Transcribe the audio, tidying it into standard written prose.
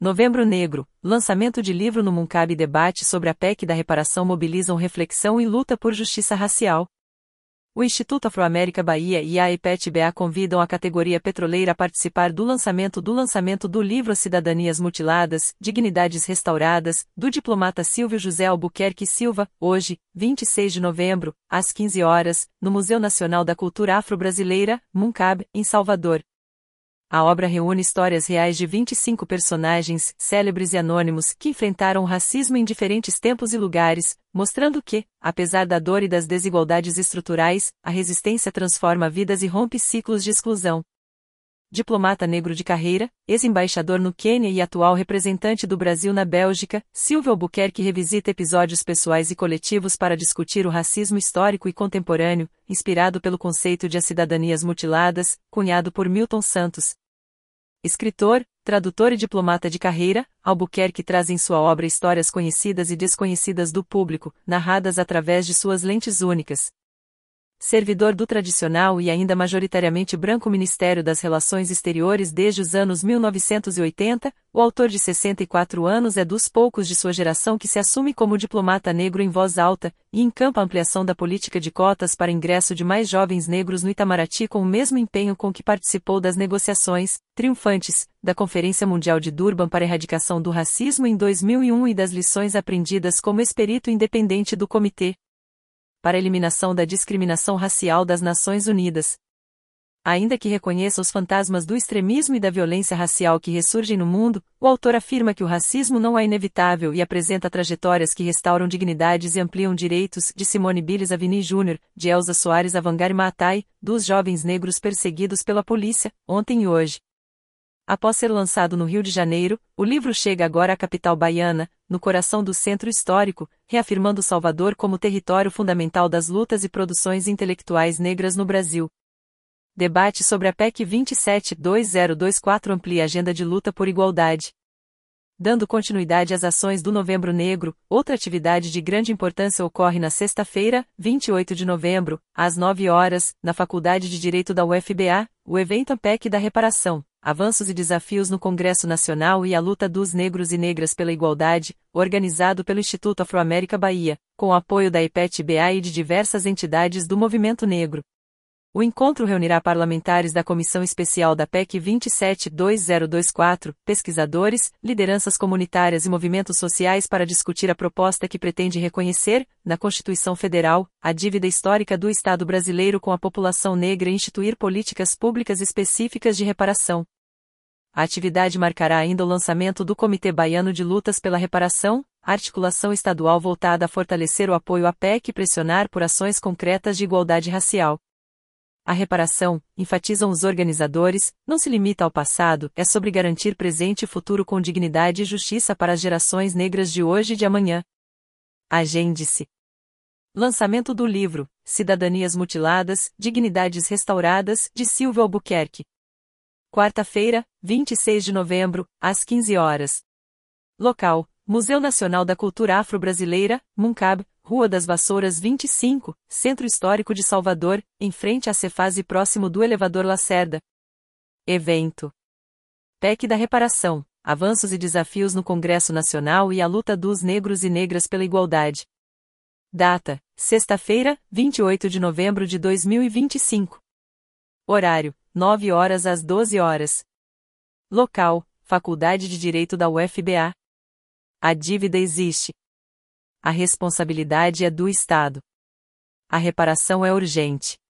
Novembro Negro, lançamento de livro no Muncab e debate sobre a PEC da reparação mobilizam reflexão e luta por justiça racial. O Instituto Afro-América Bahia e a EPET-BA convidam a categoria petroleira a participar do lançamento do livro Cidadanias Mutiladas, Dignidades Restauradas, do diplomata Silvio José Albuquerque Silva, hoje, 26 de novembro, às 15 horas, no Museu Nacional da Cultura Afro-Brasileira, Muncab, em Salvador. A obra reúne histórias reais de 25 personagens, célebres e anônimos, que enfrentaram o racismo em diferentes tempos e lugares, mostrando que, apesar da dor e das desigualdades estruturais, a resistência transforma vidas e rompe ciclos de exclusão. Diplomata negro de carreira, ex-embaixador no Quênia e atual representante do Brasil na Bélgica, Silvio Albuquerque revisita episódios pessoais e coletivos para discutir o racismo histórico e contemporâneo, inspirado pelo conceito de as cidadanias mutiladas, cunhado por Milton Santos. Escritor, tradutor e diplomata de carreira, Albuquerque traz em sua obra histórias conhecidas e desconhecidas do público, narradas através de suas lentes únicas. Servidor do tradicional e ainda majoritariamente branco Ministério das Relações Exteriores desde os anos 1980, o autor de 64 anos é dos poucos de sua geração que se assume como diplomata negro em voz alta, e encampa a ampliação da política de cotas para ingresso de mais jovens negros no Itamaraty com o mesmo empenho com que participou das negociações, triunfantes, da Conferência Mundial de Durban para a Erradicação do Racismo em 2001 e das lições aprendidas como ex-perito independente do Comitê para a Eliminação da Discriminação Racial das Nações Unidas. Ainda que reconheça os fantasmas do extremismo e da violência racial que ressurgem no mundo, o autor afirma que o racismo não é inevitável e apresenta trajetórias que restauram dignidades e ampliam direitos, de Simone Biles Avini Jr., de Elza Soares a Wangari Maathai, dos jovens negros perseguidos pela polícia, ontem e hoje. Após ser lançado no Rio de Janeiro, o livro chega agora à capital baiana, no coração do centro histórico, reafirmando Salvador como território fundamental das lutas e produções intelectuais negras no Brasil. Debate sobre a PEC 27/2024 amplia a agenda de luta por igualdade. Dando continuidade às ações do Novembro Negro, outra atividade de grande importância ocorre na sexta-feira, 28 de novembro, às 9 horas, na Faculdade de Direito da UFBA, o evento PEC da Reparação, Avanços e Desafios no Congresso Nacional e a Luta dos Negros e Negras pela Igualdade, organizado pelo Instituto Afro-América Bahia, com o apoio da EPET-BA e de diversas entidades do movimento negro. O encontro reunirá parlamentares da Comissão Especial da PEC 27/2024, pesquisadores, lideranças comunitárias e movimentos sociais para discutir a proposta que pretende reconhecer, na Constituição Federal, a dívida histórica do Estado brasileiro com a população negra e instituir políticas públicas específicas de reparação. A atividade marcará ainda o lançamento do Comitê Baiano de Lutas pela Reparação, articulação estadual voltada a fortalecer o apoio à PEC e pressionar por ações concretas de igualdade racial. A reparação, enfatizam os organizadores, não se limita ao passado, é sobre garantir presente e futuro com dignidade e justiça para as gerações negras de hoje e de amanhã. Agende-se. Lançamento do livro, Cidadanias Mutiladas, Dignidades Restauradas, de Silvio Albuquerque. Quarta-feira, 26 de novembro, às 15 horas. Local, Museu Nacional da Cultura Afro-Brasileira, Muncab, Rua das Vassouras 25, Centro Histórico de Salvador, em frente à Cefaz próximo do elevador Lacerda. Evento. PEC da Reparação, Avanços e Desafios no Congresso Nacional e a Luta dos Negros e Negras pela Igualdade. Data, sexta-feira, 28 de novembro de 2025. Horário, 9 horas às 12 horas. Local, Faculdade de Direito da UFBA. A dívida existe. A responsabilidade é do Estado. A reparação é urgente.